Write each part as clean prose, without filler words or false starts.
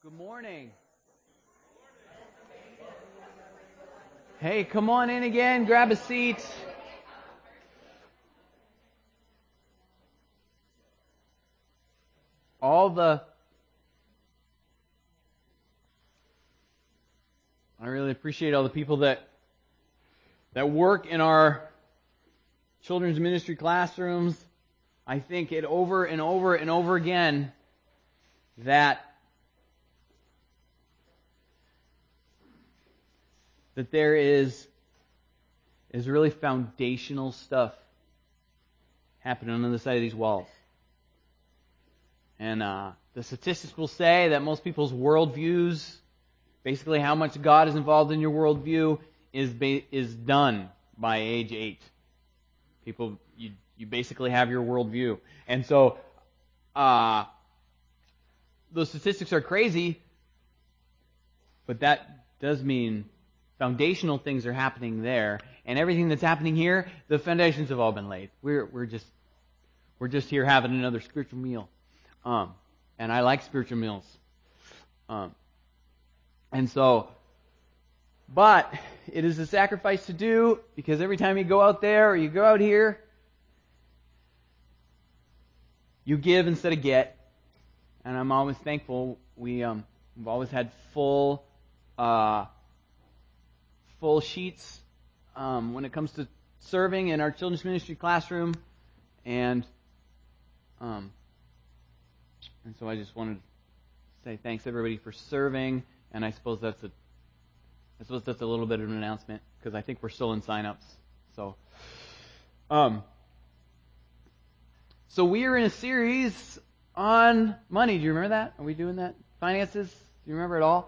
Good morning. Hey, come on in again. Grab a seat. I really appreciate all the people that work in our children's ministry classrooms. I think it over and over and over again that there is really foundational stuff happening on the side of these walls. And the statistics will say that most people's worldviews, basically how much God is involved in your worldview, is done by age 8. People, you basically have your worldview. And so, those statistics are crazy, but that does mean foundational things are happening there, and everything that's happening here, the foundations have all been laid. We're just here having another spiritual meal, and I like spiritual meals, and so, but it is a sacrifice to do, because every time you go out there or you go out here, you give instead of get, and I'm always thankful. We've always had full sheets when it comes to serving in our children's ministry classroom, and so I just wanted to say thanks everybody for serving, and I suppose that's a little bit of an announcement, because I think we're still in sign-ups. So we are in a series on money. Do you remember that? Are we doing that? Finances? Do you remember it all?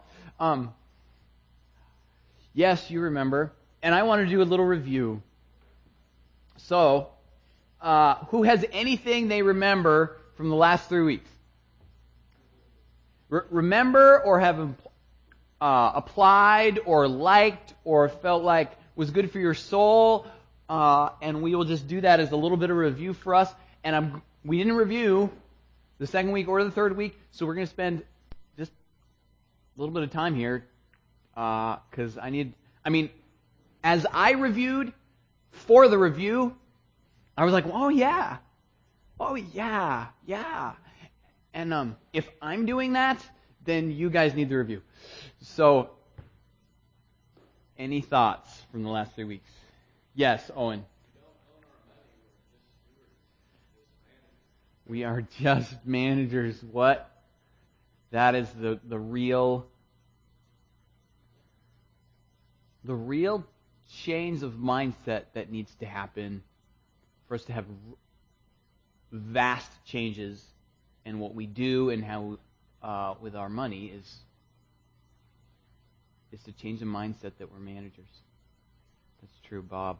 Yes, you remember. And I want to do a little review. So, who has anything they remember from the last 3 weeks? Remember or have applied or liked or felt like was good for your soul? And we will just do that as a little bit of review for us. And we didn't review the second week or the third week, so we're going to spend just a little bit of time here, because as I reviewed for the review, I was like, oh yeah. And if I'm doing that, then you guys need the review. So, any thoughts from the last 3 weeks? Yes, Owen. We are just managers. What? That is the real change of mindset that needs to happen for us to have vast changes in what we do and how with our money is to change the mindset that we're managers. That's true, Bob.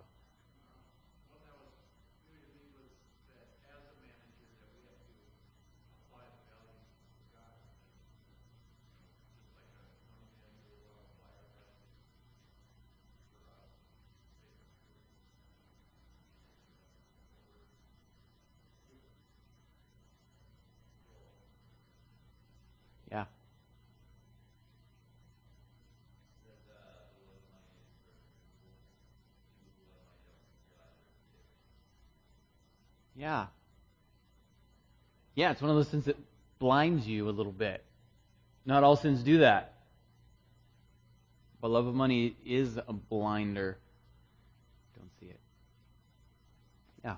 Yeah. Yeah. Yeah, it's one of those sins that blinds you a little bit. Not all sins do that. But love of money is a blinder. Don't see it. Yeah.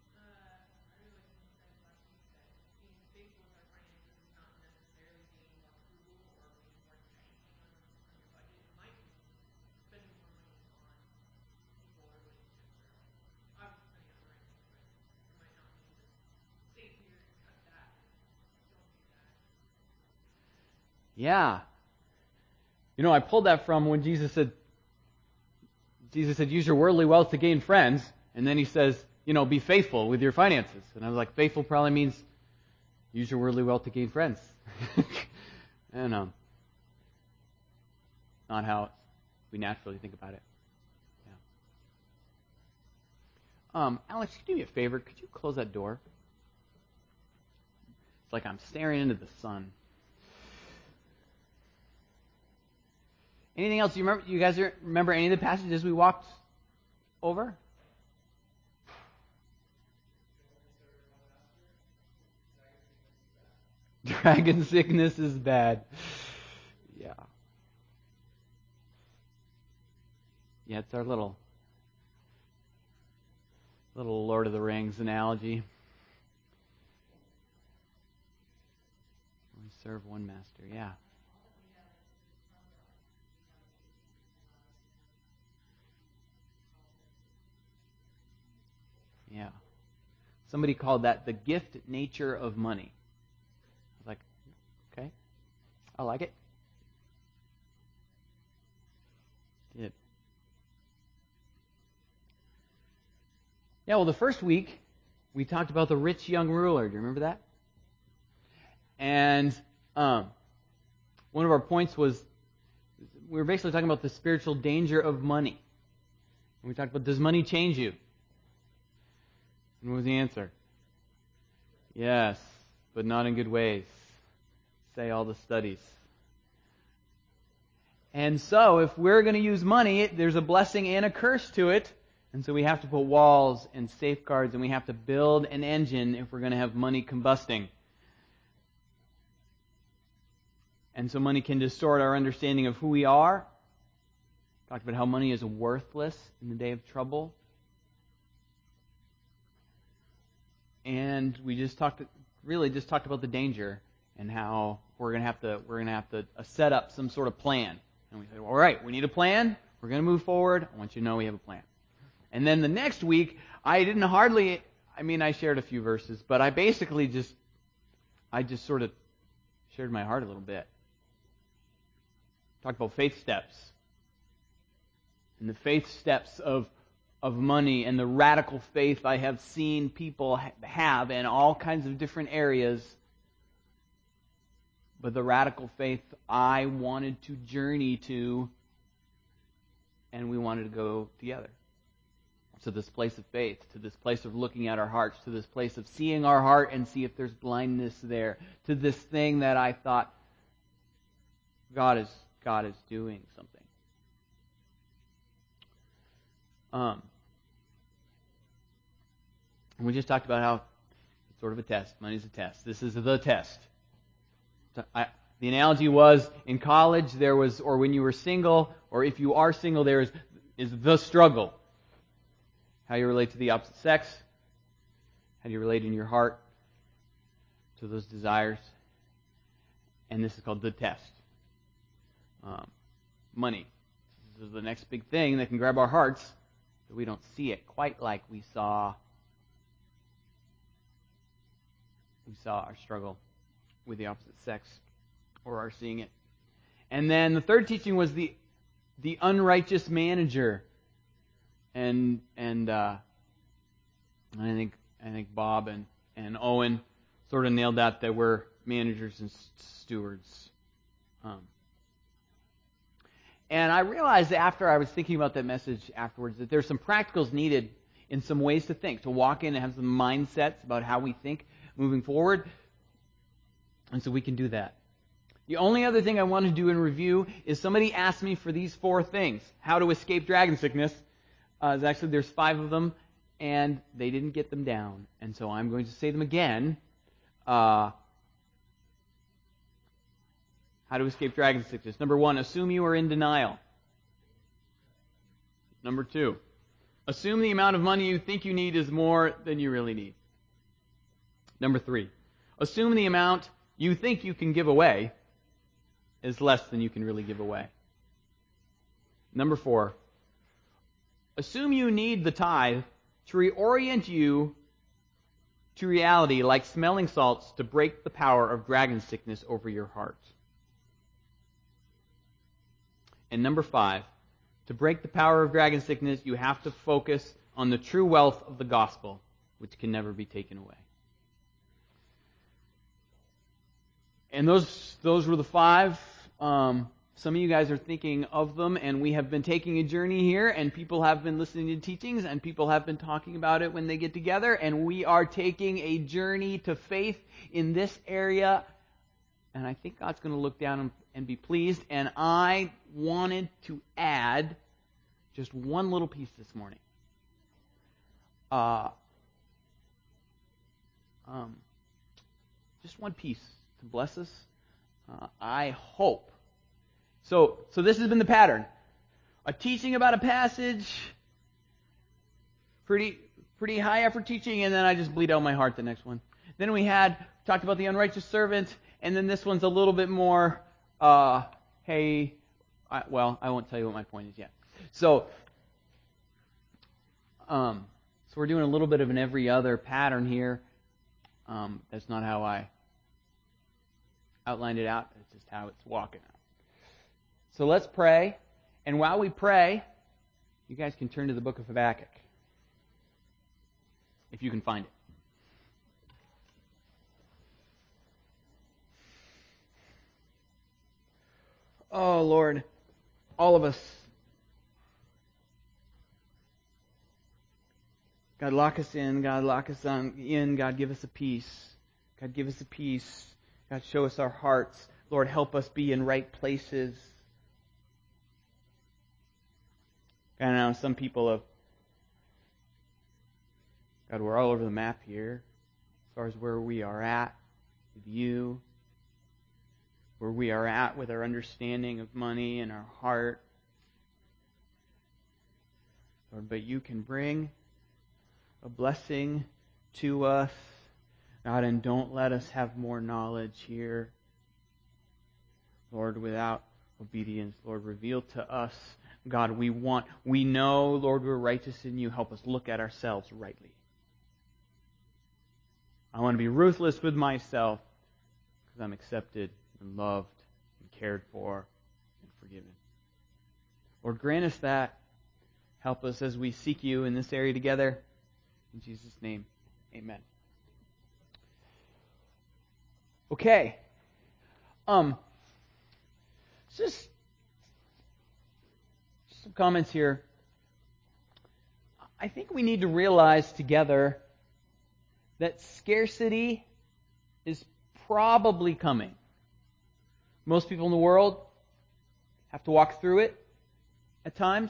Yeah. I pulled that from when Jesus said, use your worldly wealth to gain friends. And then he says, be faithful with your finances. And I was like, faithful probably means use your worldly wealth to gain friends. And not how we naturally think about it. Yeah. Alex, could you do me a favor? Could you close that door? It's like I'm staring into the sun. Anything else? You guys remember any of the passages we walked over? Dragon sickness is bad. Yeah. Yeah, it's our little Lord of the Rings analogy. We serve one master, yeah. Yeah. Somebody called that the gift nature of money. I was like, okay, I like it. Did. Yeah, well, the first week, we talked about the rich young ruler. Do you remember that? And one of our points was, we were basically talking about the spiritual danger of money. And we talked about, does money change you? And what was the answer? Yes, but not in good ways. Say all the studies. And so, if we're going to use money, there's a blessing and a curse to it. And so we have to put walls and safeguards, and we have to build an engine if we're going to have money combusting. And so money can distort our understanding of who we are. Talked about how money is worthless in the day of trouble. And we just talked about the danger and how we're going to have to set up some sort of plan. And we said, well, all right, we need a plan. We're going to move forward. I want you to know we have a plan. And then the next week, I shared a few verses, but I just sort of shared my heart a little bit. Talked about faith steps. And the faith steps of money and the radical faith I have seen people have in all kinds of different areas. But the radical faith I wanted to journey to, and we wanted to go together. To this place of faith, to this place of looking at our hearts, to this place of seeing our heart and see if there's blindness there, to this thing that I thought God is doing something. And we just talked about how it's sort of a test. Money's a test. This is the test. The analogy was in college there was, or when you were single, or if you are single, there is the struggle. How you relate to the opposite sex. How do you relate in your heart to those desires. And this is called the test. Money. This is the next big thing that can grab our hearts, but we don't see it quite like we saw our struggle with the opposite sex, or our seeing it. And then the third teaching was the unrighteous manager. And I think Bob and Owen sort of nailed that we're managers and stewards. And I realized after I was thinking about that message afterwards that there's some practicals needed in some ways to think, to walk in and have some mindsets about how we think moving forward. And so we can do that. The only other thing I want to do in review is somebody asked me for these 4 things. How to escape dragon sickness. Actually, there's 5 of them, and they didn't get them down. And so I'm going to say them again. How to escape dragon sickness. Number 1, assume you are in denial. Number 2, assume the amount of money you think you need is more than you really need. Number 3, assume the amount you think you can give away is less than you can really give away. Number 4, assume you need the tithe to reorient you to reality like smelling salts to break the power of dragon sickness over your heart. And number 5, to break the power of dragon sickness, you have to focus on the true wealth of the gospel, which can never be taken away. And those were the 5. Some of you guys are thinking of them, and we have been taking a journey here, and people have been listening to teachings, and people have been talking about it when they get together, and we are taking a journey to faith in this area And I think God's going to look down and be pleased. And I wanted to add just one little piece this morning. Just one piece to bless us. I hope. So this has been the pattern. A teaching about a passage, pretty high effort teaching, and then I just bleed out my heart the next one. Then we talked about the unrighteous servant, and then this one's a little bit more, I won't tell you what my point is yet. So we're doing a little bit of an every other pattern here. That's not how I outlined it out. It's just how it's walking out. So let's pray. And while we pray, you guys can turn to the book of Habakkuk, if you can find it. Oh, Lord, all of us. God, lock us in. God, lock us in. God, give us a peace. God, give us a peace. God, show us our hearts. Lord, help us be in right places. I know some people have, God, we're all over the map here as far as where we are at with you, where we are at with our understanding of money and our heart. Lord, but you can bring a blessing to us, God, and don't let us have more knowledge here, Lord, without obedience. Lord, reveal to us, God, we know, Lord, we're righteous in you. Help us look at ourselves rightly. I want to be ruthless with myself because I'm accepted and loved and cared for and forgiven. Lord, grant us that. Help us as we seek you in this area together. In Jesus' name, amen. Okay. Just some comments here. I think we need to realize together that scarcity is probably coming. Most people in the world have to walk through it at times.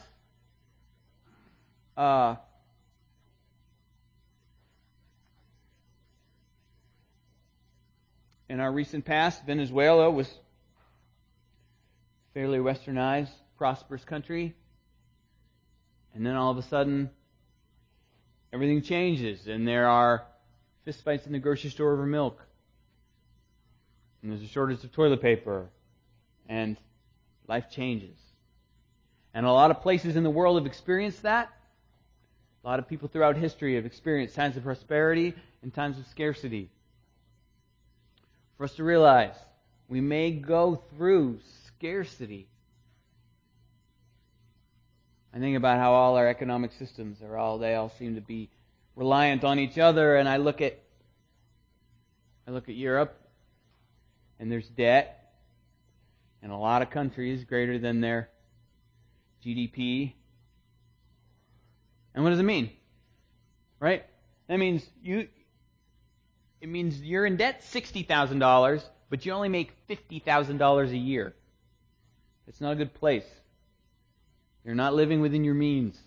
In our recent past, Venezuela was a fairly westernized, prosperous country. And then all of a sudden, everything changes, and there are fistfights in the grocery store over milk. And there's a shortage of toilet paper. And life changes. And a lot of places in the world have experienced that. A lot of people throughout history have experienced times of prosperity and times of scarcity. For us to realize, we may go through scarcity. I think about how all our economic systems they all seem to be reliant on each other, and I look at Europe, and there's debt in a lot of countries greater than their GDP. And what does it mean? Right? That means it means you're in debt $60,000, but you only make $50,000 a year. It's not a good place. You're not living within your means.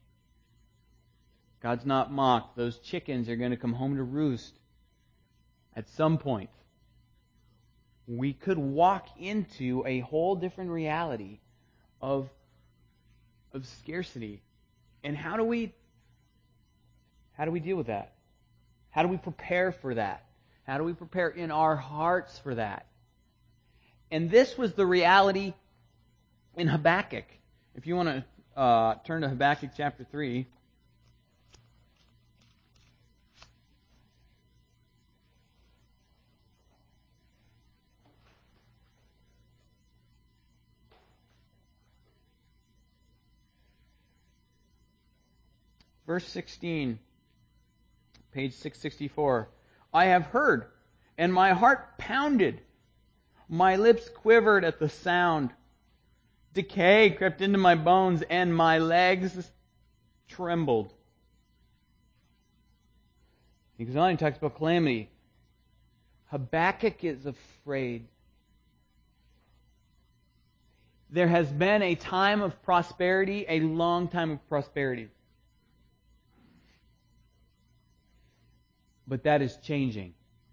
God's not mocked. Those chickens are going to come home to roost at some point. We could walk into a whole different reality of scarcity. And how do we deal with that? How do we prepare for that? How do we prepare in our hearts for that? And this was the reality in Habakkuk. If you want to turn to Habakkuk chapter 3. Verse 16, page 664. I have heard, and my heart pounded. My lips quivered at the sound. Decay crept into my bones, and my legs trembled. He goes on and talks about calamity. Habakkuk is afraid. There has been a time of prosperity, a long time of prosperity. But that is changing.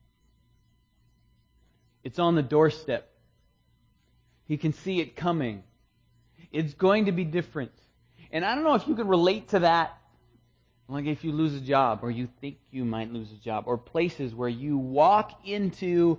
It's on the doorstep. He can see it coming. It's going to be different. And I don't know if you can relate to that. Like if you lose a job, or you think you might lose a job, or places where you walk into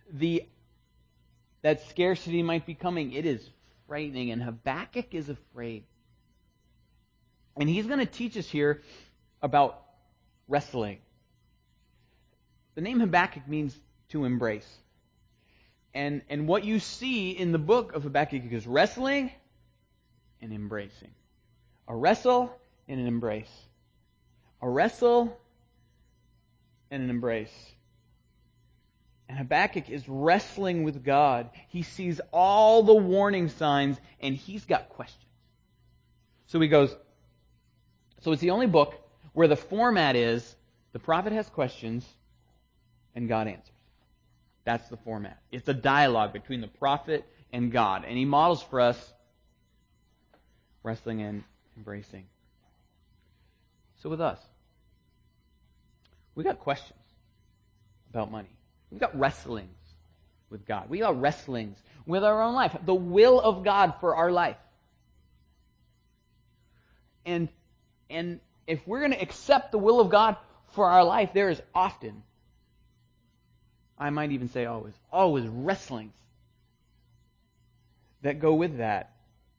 that scarcity might be coming. It is frightening, and Habakkuk is afraid. And he's going to teach us here about wrestling. The name Habakkuk means to embrace. And what you see in the book of Habakkuk is wrestling and embracing. A wrestle and an embrace. A wrestle and an embrace. And Habakkuk is wrestling with God. He sees all the warning signs, and he's got questions. So he goes, so it's the only book where the format is the prophet has questions and God answers. That's the format. It's a dialogue between the prophet and God. And he models for us wrestling and embracing. So with us, we got questions about money. We've got wrestlings with God. We got wrestlings with our own life. The will of God for our life. And if we're going to accept the will of God for our life, there is often, I might even say always wrestlings that go with that.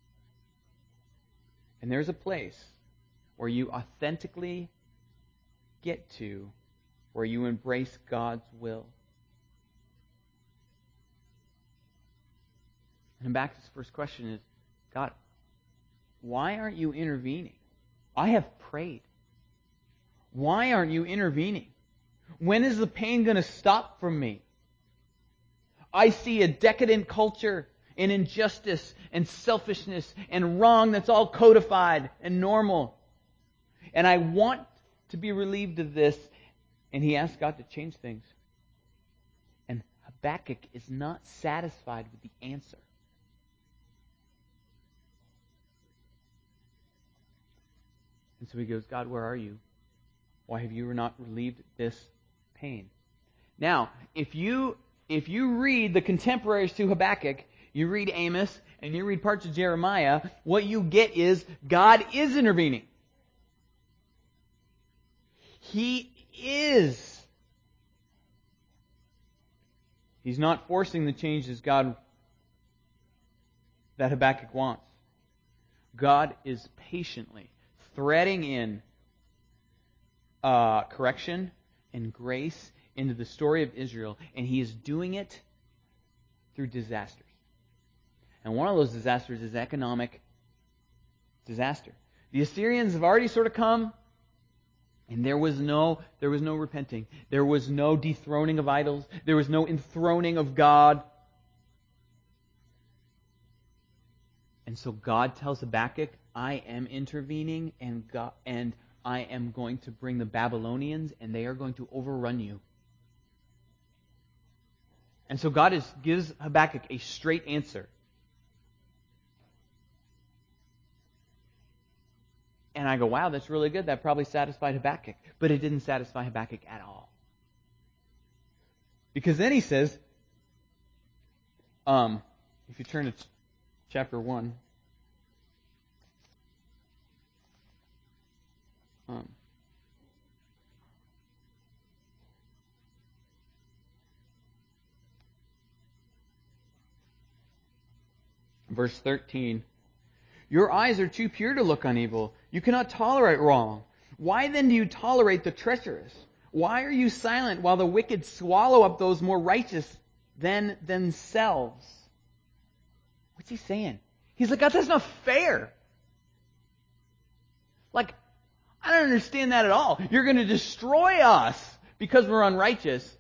And there's a place where you authentically get to where you embrace God's will. And Habakkuk's first question is, God, why aren't you intervening? I have prayed. Why aren't you intervening? When is the pain going to stop from me? I see a decadent culture and injustice and selfishness and wrong that's all codified and normal. And I want to be relieved of this. And he asks God to change things. And Habakkuk is not satisfied with the answer. And so he goes, God, where are you? Why have you not relieved this pain? Now, if you read the contemporaries to Habakkuk, you read Amos, and you read parts of Jeremiah, what you get is God is intervening. He is. He's not forcing the changes that Habakkuk wants. God is patiently threading in correction and grace into the story of Israel, and He is doing it through disasters. And one of those disasters is economic disaster. The Assyrians have already sort of come, and there was no repenting. There was no dethroning of idols. There was no enthroning of God. And so God tells Habakkuk, I am intervening, and I am going to bring the Babylonians, and they are going to overrun you. And so God gives Habakkuk a straight answer. And I go, wow, that's really good. That probably satisfied Habakkuk. But it didn't satisfy Habakkuk at all. Because then he says, if you turn to chapter 1, verse 13, your eyes are too pure to look on evil. You cannot tolerate wrong. Why then do you tolerate the treacherous? Why are you silent while the wicked swallow up those more righteous than themselves? What's he saying? He's like, God, that's not fair. Like, I don't understand that at all. You're going to destroy us because we're unrighteous.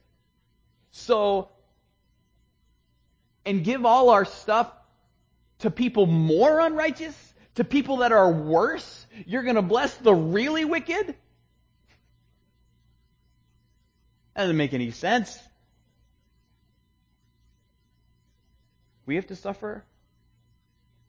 And give all our stuff to people more unrighteous? To people that are worse? You're going to bless the really wicked? That doesn't make any sense. We have to suffer.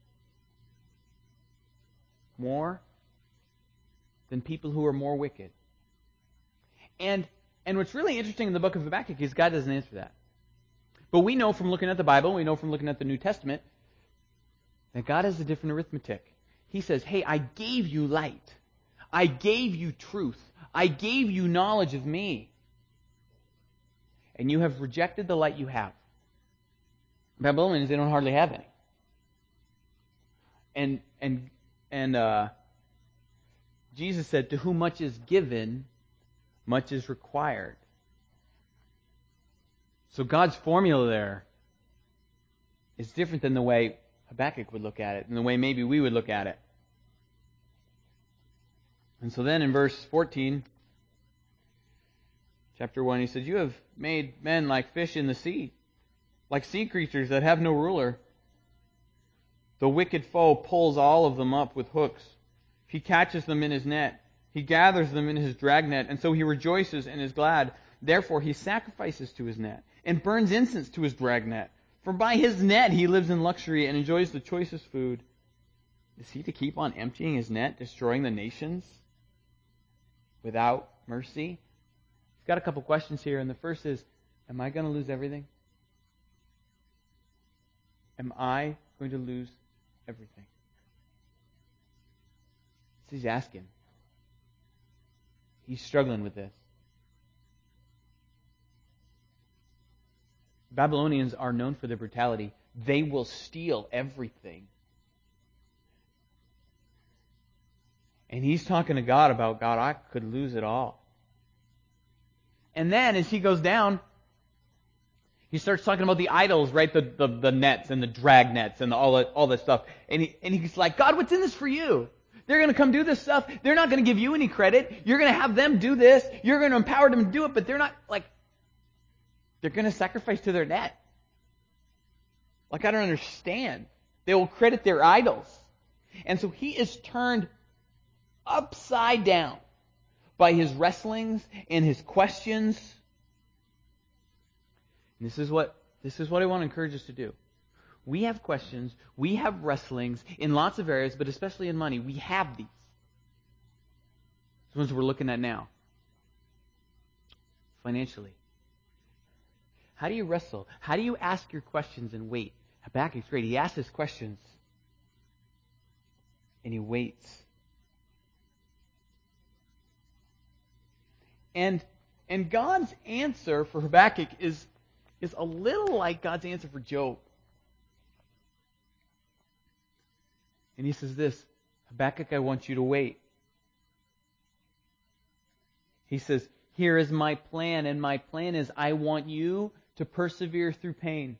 more than people who are more wicked? And what's really interesting in the book of Habakkuk is God doesn't answer that. But we know from looking at the Bible, we know from looking at the New Testament, that God has a different arithmetic. He says, hey, I gave you light. I gave you truth. I gave you knowledge of me. And you have rejected the light you have. Babylonians, they don't hardly have any. And Jesus said, to whom much is given, much is required. So God's formula there is different than the way Habakkuk would look at it, and the way maybe we would look at it. And so then in verse 14, chapter 1, he says, you have made men like fish in the sea, like sea creatures that have no ruler. The wicked foe pulls all of them up with hooks. He catches them in his net. He gathers them in his dragnet, and so he rejoices and is glad. Therefore he sacrifices to his net and burns incense to his dragnet. For by his net he lives in luxury and enjoys the choicest food. Is he to keep on emptying his net, destroying the nations without mercy? He's got a couple questions here, and the first is, am I going to lose everything? Am I going to lose everything? That's what he's asking. He's struggling with this. Babylonians are known for their brutality. They will steal everything. And he's talking to God about, God, I could lose it all. And then as he goes down, he starts talking about the idols, right? The nets and the drag nets and all that stuff. And he's like, God, what's in this for you? They're going to come do this stuff. They're not going to give you any credit. You're going to have them do this. You're going to empower them to do it, but they're not they're going to sacrifice to their net. I don't understand. They will credit their idols. And so he is turned upside down by his wrestlings and his questions. And this is what I want to encourage us to do. We have questions, we have wrestlings in lots of areas, but especially in money. We have these. The ones we're looking at now. Financially. How do you wrestle? How do you ask your questions and wait? Habakkuk's great. He asks his questions and he waits. And God's answer for Habakkuk is a little like God's answer for Job. And he says this, Habakkuk, I want you to wait. He says, here is my plan, and my plan is I want you to persevere through pain.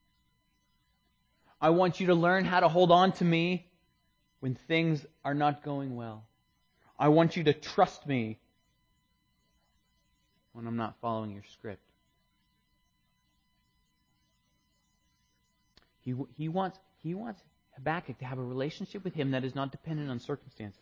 I want you to learn how to hold on to me when things are not going well. I want you to trust me when I'm not following your script. He wants Habakkuk to have a relationship with him that is not dependent on circumstances.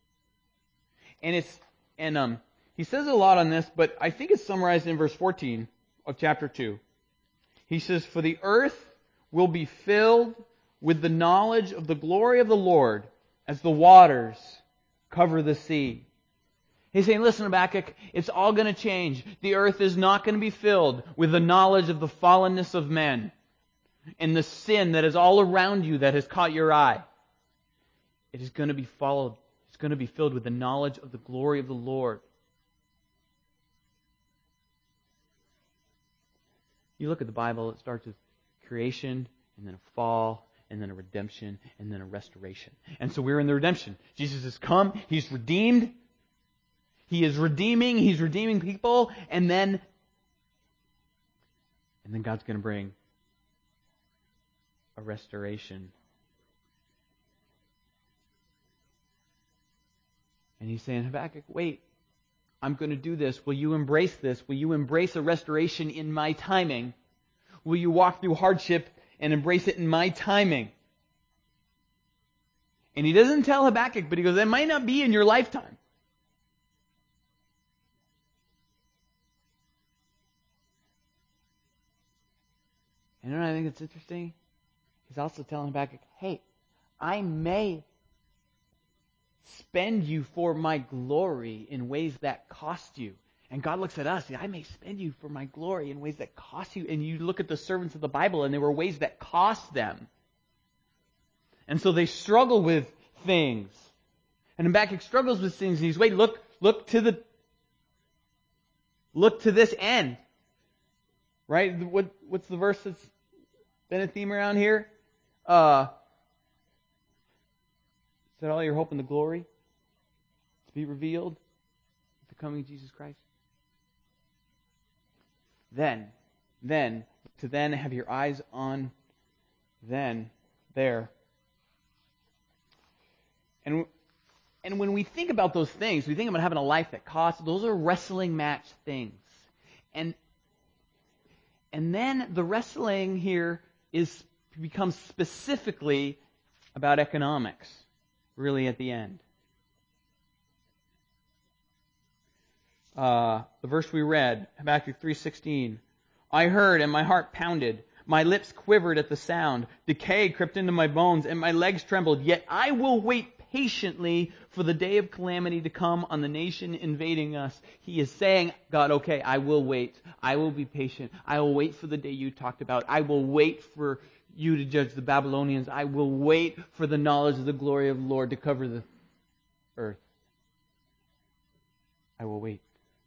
And he says a lot on this, but I think it's summarized in verse 14 of chapter 2. He says, for the earth will be filled with the knowledge of the glory of the Lord as the waters cover the sea. He's saying, listen, Habakkuk, it's all going to change. The earth is not going to be filled with the knowledge of the fallenness of men and the sin that is all around you that has caught your eye. It is going to be followed. It's going to be filled with the knowledge of the glory of the Lord. You look at the Bible, it starts with creation, and then a fall, and then a redemption, and then a restoration. And so we're in the redemption. Jesus has come, He's redeemed, He is redeeming, He's redeeming people, and then God's going to bring a restoration. And He's saying, Habakkuk, wait, I'm going to do this. Will you embrace this? Will you embrace a restoration in my timing? Will you walk through hardship and embrace it in my timing? And he doesn't tell Habakkuk, but he goes, that might not be in your lifetime. And you know what I think it's interesting? He's also telling Habakkuk, hey, I may spend you for my glory in ways that cost you. And God looks at us, I may spend you for my glory in ways that cost you. And you look at the servants of the Bible, and there were ways that cost them. And so they struggle with things. And Habakkuk struggles with things, and he's, wait, look to this end. Right? What's the verse that's been a theme around here? Set all your hope in the glory to be revealed with the coming of Jesus Christ. Then have your eyes on there. And when we think about those things, we think about having a life that costs. Those are wrestling match things. And then the wrestling here becomes specifically about economics, really at the end. The verse we read, Habakkuk 3:16, I heard and my heart pounded. My lips quivered at the sound. Decay crept into my bones and my legs trembled. Yet I will wait patiently for the day of calamity to come on the nation invading us. He is saying, God, okay, I will wait. I will be patient. I will wait for the day you talked about. I will wait for you to judge the Babylonians. I will wait for the knowledge of the glory of the Lord to cover the earth. I will wait.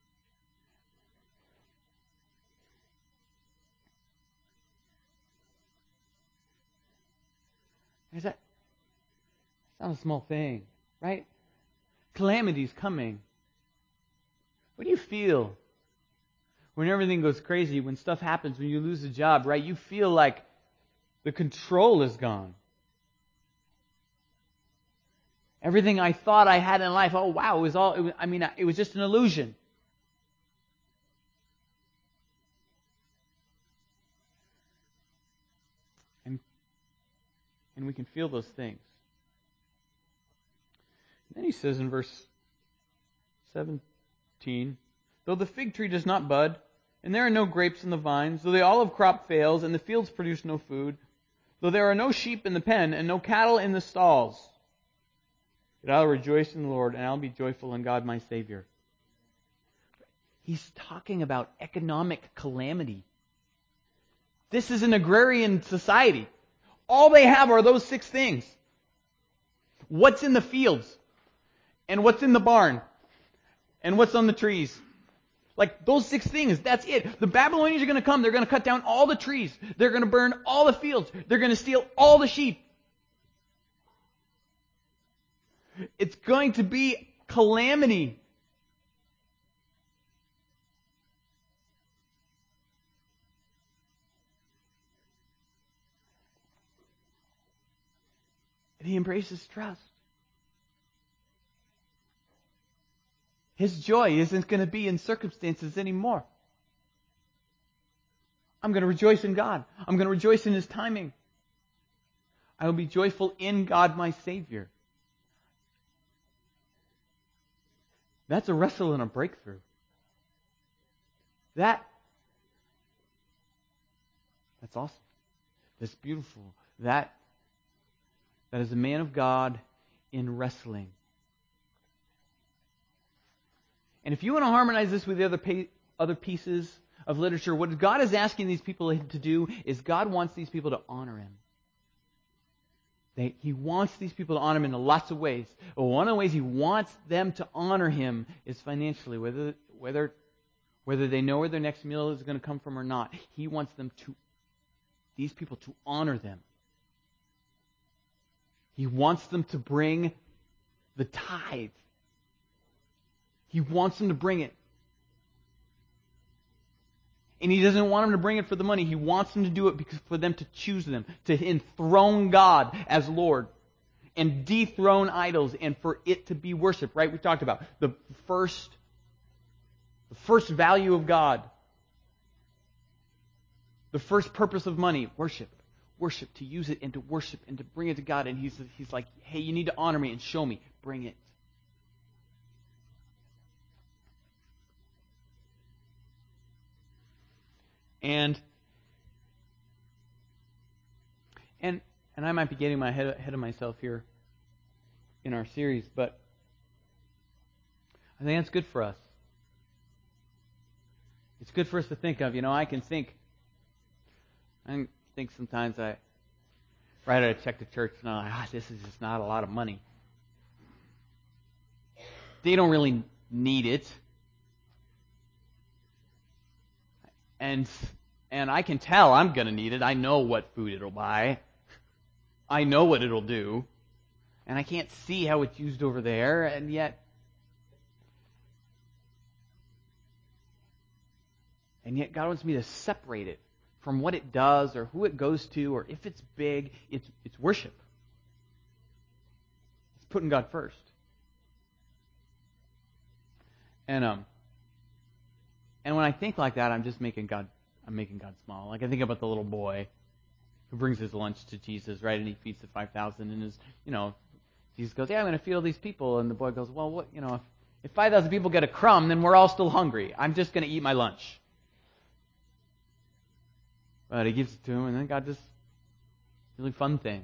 Is that? It's not a small thing, right? Calamity's coming. What do you feel when everything goes crazy, when stuff happens, when you lose a job, right? You feel like the control is gone. Everything I thought I had in life, oh wow, it was just an illusion. And we can feel those things. And then he says in verse 17, though the fig tree does not bud, and there are no grapes in the vines, though the olive crop fails, and the fields produce no food, though there are no sheep in the pen, and no cattle in the stalls, yet I'll rejoice in the Lord, and I'll be joyful in God my Savior. He's talking about economic calamity. This is an agrarian society. All they have are those 6 things. What's in the fields? And what's in the barn? And what's on the trees? Like those 6 things, that's it. The Babylonians are going to come. They're going to cut down all the trees. They're going to burn all the fields. They're going to steal all the sheep. It's going to be calamity. And he embraces trust. His joy isn't going to be in circumstances anymore. I'm going to rejoice in God. I'm going to rejoice in His timing. I will be joyful in God my Savior. That's a wrestle and a breakthrough. That's awesome. That's beautiful. That is a man of God in wrestling. And if you want to harmonize this with the other pieces of literature, what God is asking these people to do is God wants these people to honor Him. He wants these people to honor Him in lots of ways. But one of the ways He wants them to honor Him is financially, whether they know where their next meal is going to come from or not. He wants these people to honor them. He wants them to bring the tithe. He wants them to bring it. And He doesn't want them to bring it for the money. He wants them to do it for them to choose them, to enthrone God as Lord and dethrone idols and for it to be worship, right? We talked about the first value of God. The first purpose of money, worship. Worship, to use it and to worship and to bring it to God. And He's like, hey, you need to honor me and show me. Bring it. And I might be getting my head of myself here. in our series, but I think that's good for us. It's good for us to think of. I think sometimes I write out a check to church and I'm like, this is just not a lot of money. They don't really need it. And I can tell I'm going to need it. I know what food it'll buy. I know what it'll do. And I can't see how it's used over there, and yet God wants me to separate it from what it does or who it goes to or if it's big. It's worship. It's putting God first. And when I think like that, I'm making God small. Like I think about the little boy who brings his lunch to Jesus, right? And he feeds the 5,000 and Jesus goes, I'm going to feed all these people. And the boy goes, well, what, if 5,000 people get a crumb, then we're all still hungry. I'm just going to eat my lunch. But he gives it to him, and then God does really fun things.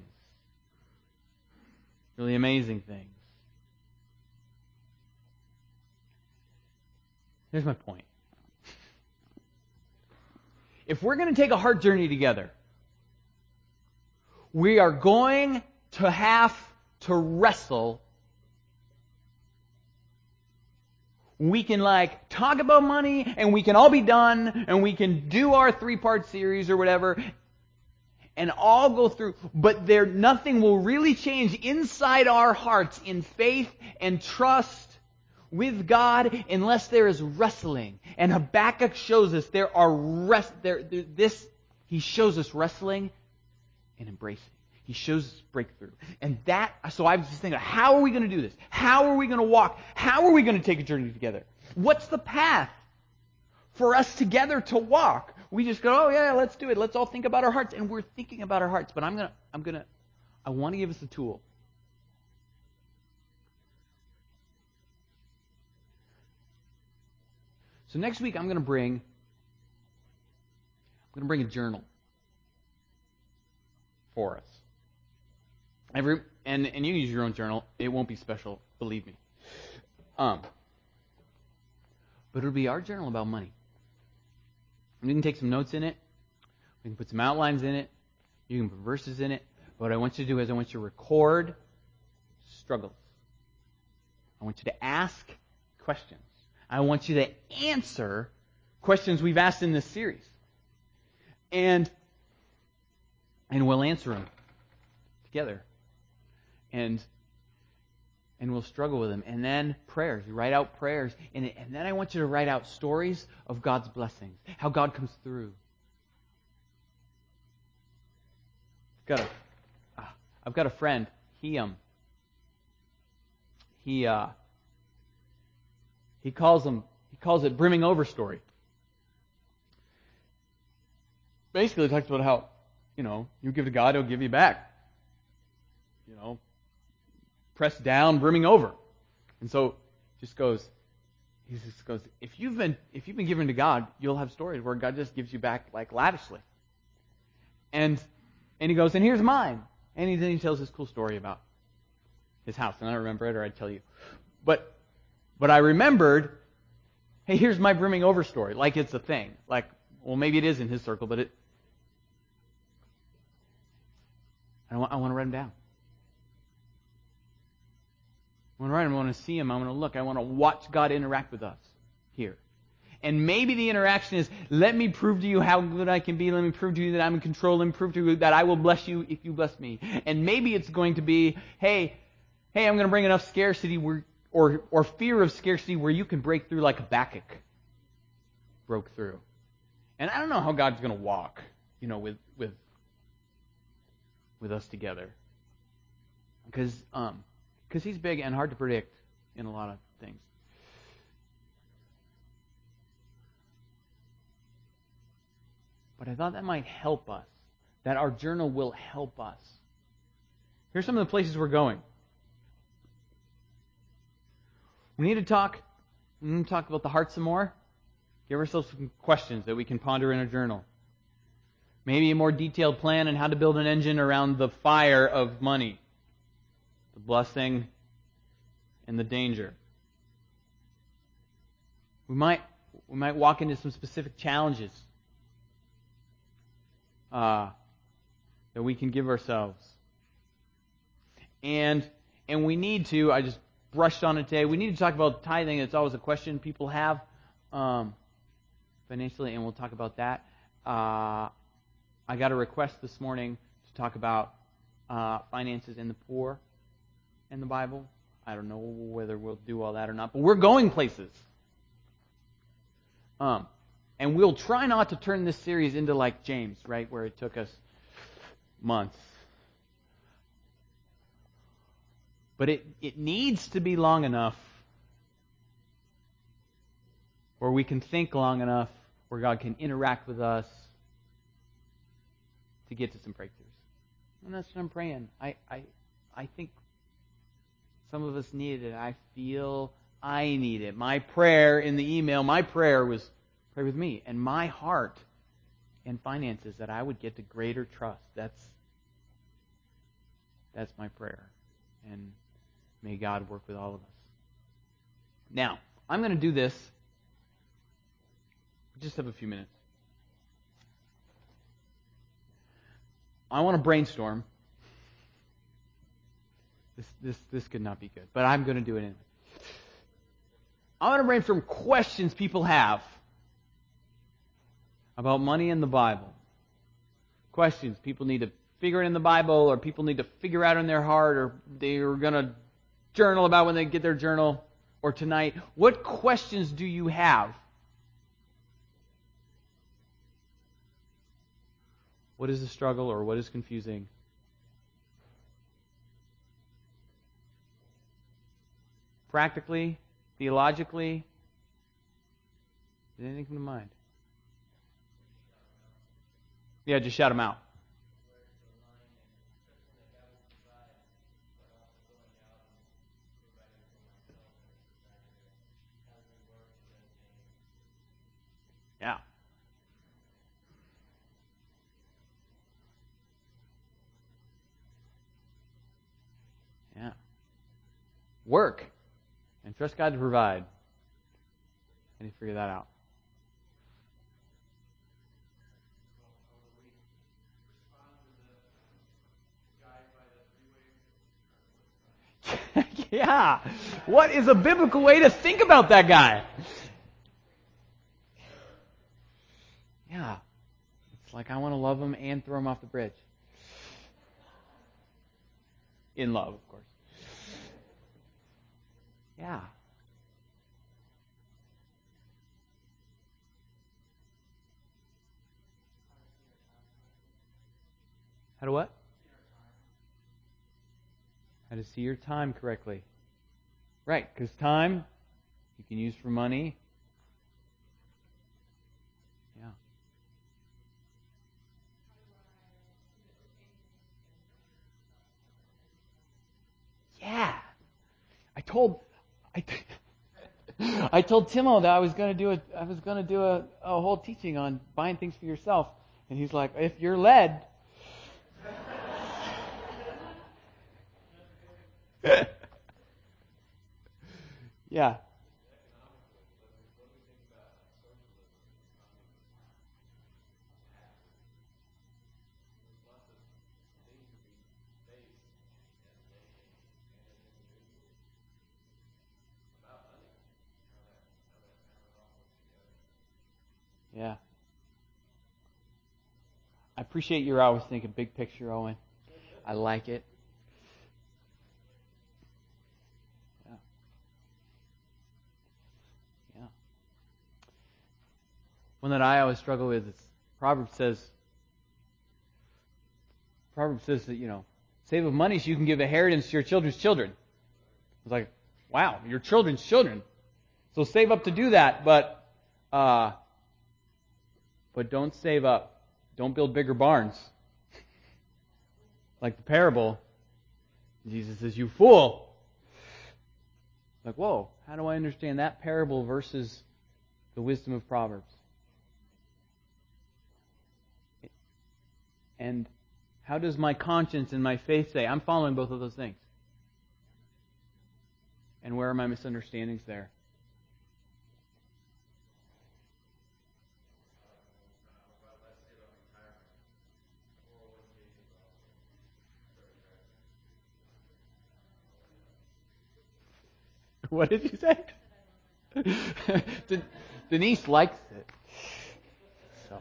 Really amazing things. Here's my point. If we're going to take a heart journey together, we are going to have to wrestle. We can talk about money and we can all be done and we can do our 3-part series or whatever and all go through, but nothing will really change inside our hearts in faith and trust with God unless there is wrestling. And Habakkuk shows us he shows us wrestling and embracing. He shows us breakthrough. And so I was just thinking, how are we going to do this? How are we going to walk? How are we going to take a journey together? What's the path for us together to walk? We just go, oh yeah, let's do it. Let's all think about our hearts. And we're thinking about our hearts. But I want to give us a tool. So next week I'm going to bring a journal for us. And you can use your own journal. It won't be special, believe me. But it'll be our journal about money. We can take some notes in it. We can put some outlines in it. You can put verses in it. But what I want you to do is I want you to record struggles. I want you to ask questions. I want you to answer questions we've asked in this series. And we'll answer them together. And we'll struggle with them. And then prayers. You write out prayers. And then I want you to write out stories of God's blessings. How God comes through. I've got a friend. He calls it brimming over story. Basically, it talks about how, you give to God, He'll give you back. Pressed down, brimming over. And so he just goes, if you've been given to God, you'll have stories where God just gives you back lavishly. And he goes, and here's mine. And then he tells this cool story about his house. And I don't remember it, or I'd tell you. But I remembered, hey, here's my brimming over story. Like it's a thing. Well, maybe it is in his circle, but I want to write him down. I want to write him. I want to see him. I want to look. I want to watch God interact with us here. And maybe the interaction is, let me prove to you how good I can be. Let me prove to you that I'm in control. Let me prove to you that I will bless you if you bless me. And maybe it's going to be, hey, I'm going to bring enough scarcity or fear of scarcity where you can break through like Habakkuk broke through. And I don't know how God's going to walk, with us together. Because He's big and hard to predict in a lot of things. But I thought that might help us, that our journal will help us. Here's some of the places we're going. We need to talk about the heart some more. Give ourselves some questions that we can ponder in a journal. Maybe a more detailed plan on how to build an engine around the fire of money. The blessing and the danger. We might walk into some specific challenges that we can give ourselves. And we need to, I just brushed on it today, we need to talk about tithing. It's always a question people have financially, and we'll talk about that. I got a request this morning to talk about finances in the poor in the Bible. I don't know whether we'll do all that or not, but we're going places. And we'll try not to turn this series into like James, right, where it took us months. But it needs to be long enough where we can think long enough, where God can interact with us to get to some breakthroughs. And that's what I'm praying. I think some of us need it. I feel I need it. My prayer in the email, my prayer was, pray with me. And my heart and finances, that I would get to greater trust. That's my prayer. And may God work with all of us. Now, I'm going to do this. Just have a few minutes. I want to brainstorm. This could not be good, but I'm going to do it anyway. I want to brainstorm questions people have about money in the Bible. Questions people need to figure it in the Bible, or people need to figure out in their heart, or they're going to journal about when they get their journal, or tonight. What questions do you have? What is the struggle, or what is confusing? Practically, theologically, did anything come to mind? Yeah, just shout them out. Yeah. Yeah. Work and trust God to provide. How do you figure that out? Yeah. What is a biblical way to think about that guy? Yeah. It's like I want to love him and throw him off the bridge. In love, of course. Yeah. How to what? How to see your time correctly. Right, because time you can use for money. Yeah. Yeah. I told Timo that I was going to do a whole teaching on buying things for yourself, and he's like, if you're led. Yeah. Yeah. I appreciate you're always thinking big picture, Owen. I like it. Yeah. Yeah. One that I always struggle with is Proverbs says that, save up money so you can give inheritance to your children's children. It's like, wow, your children's children. So save up to do that, but don't save up. Don't build bigger barns. Like the parable, Jesus says, you fool. Like, whoa, how do I understand that parable versus the wisdom of Proverbs? And how does my conscience and my faith say, I'm following both of those things? And where are my misunderstandings there? What did you say? Denise likes it. So.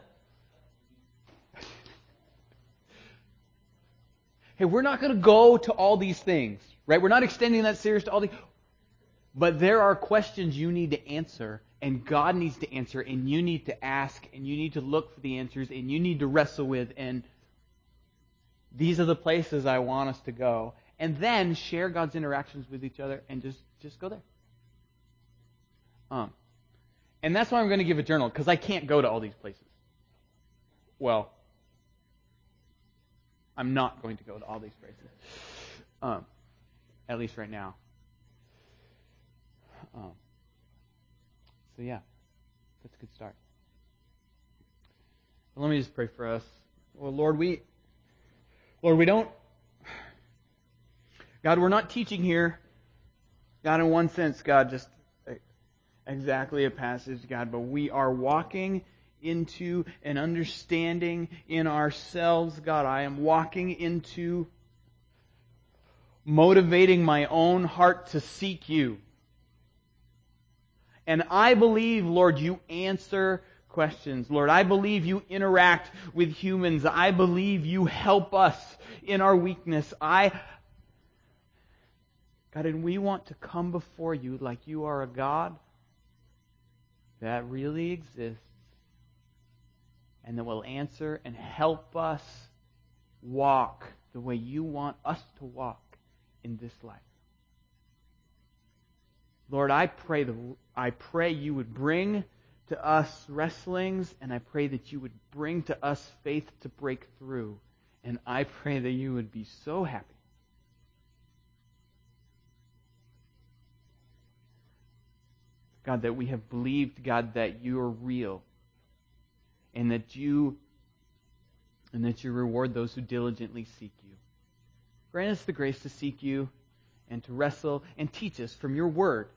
Hey, we're not going to go to all these things, right? We're not extending that series to all these. But there are questions you need to answer, and God needs to answer, and you need to ask, and you need to look for the answers, and you need to wrestle with, and these are the places I want us to go. And then share God's interactions with each other, and just go there. And that's why I'm going to give a journal, because I can't go to all these places. Well, I'm not going to go to all these places. At least right now. So yeah, that's a good start. Well, let me just pray for us. Well, Lord, we don't, God, we're not teaching here, God, in one sense, God, just exactly a passage, God, but we are walking into an understanding in ourselves, God. I am walking into motivating my own heart to seek you. And I believe, Lord, you answer questions. Lord, I believe you interact with humans. I believe you help us in our weakness. God, and we want to come before you like you are a God that really exists and that will answer and help us walk the way you want us to walk in this life. Lord, I pray you would bring to us wrestlings, and I pray that you would bring to us faith to break through. And I pray that you would be so happy God, that we have believed, God, that you are real and that you reward those who diligently seek you. Grant us the grace to seek you and to wrestle and teach us from your word,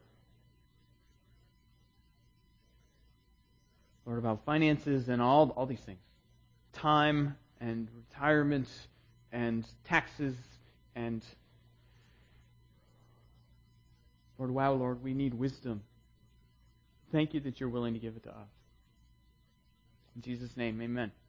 Lord, about finances and all these things. Time and retirement and taxes and Lord, wow, Lord, we need wisdom. Thank you that you're willing to give it to us. In Jesus' name, amen.